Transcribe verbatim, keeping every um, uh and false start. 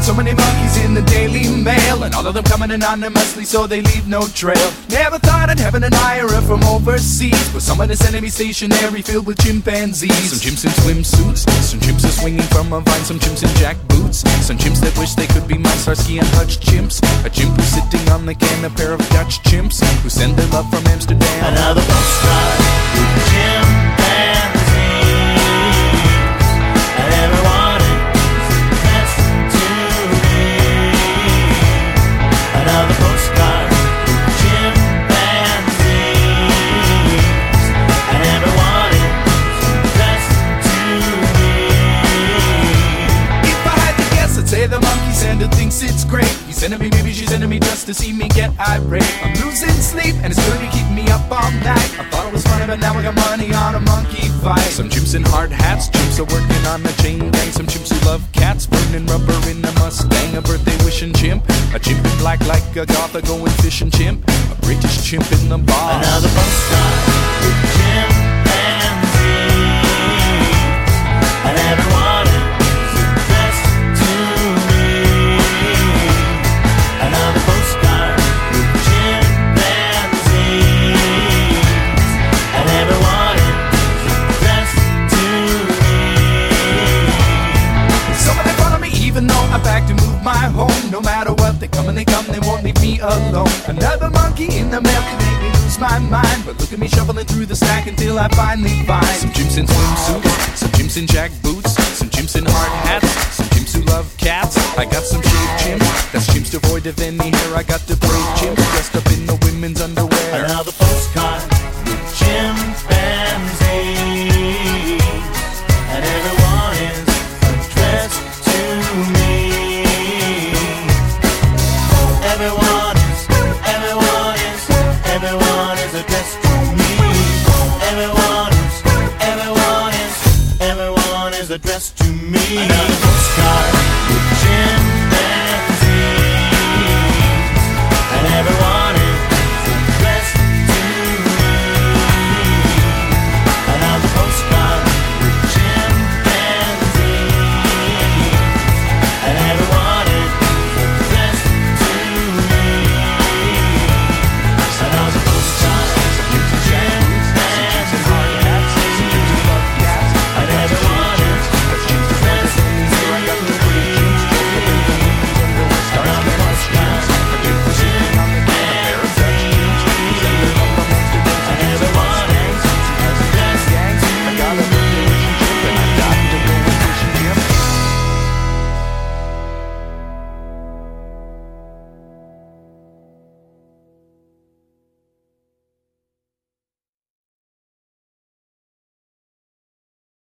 So many monkeys in the Daily Mail, and all of them coming anonymously so they leave no trail. Never thought I'd have an admirer from overseas, but someone is sending me stationery filled with chimpanzees. Some chimps in swimsuits, some chimps are swinging from a vine, some chimps in jackboots, some chimps that wish they could be my Starsky and Hutch chimps. A chimp who's sitting on the can, a pair of Dutch chimps who send their love from Amsterdam. Another postcard with chimpanzees, and everyone is best to me. Another postcard with chimpanzees, and everyone is best to me. If I had to guess, I'd say the monkey sender thinks it's great. He's sending me, maybe she's sending me just to see me get irate. I'm losing sleep and it's gonna keep me up all night. I thought it was funny, but now I got money on a monkey fight. Some chimps in hard hats, chimps are working on a chain gang. Some chimps who love cats, burning rubber in a Mustang. A birthday wishing chimp, a chimp in black like a goth, a going fishing chimp, a British chimp in the bar. Another postcard with chimpanzees, and everyone is best to me. Another postcard with chimpanzees, and everyone is best to me. Somebody follow me even though I back to move my home. No matter what, they come and they come, they won't leave me alone. Another monkey in the mail can make me lose my mind, but look at me shuffling through the stack until I finally find some chimps in swimsuits, some chimps in jack boots, some chimps in hard hats, some chimps who love cats. I got some shaved chimps, that's chimps devoid of any hair. I got the brave chimps dressed up in the women's underwear. Another postcard with chimpanzees, and everyone is addressed to me. Everyone is, everyone is, everyone is addressed to me. Everyone is, everyone is, everyone is addressed to me. Another postcard with chimpanzees.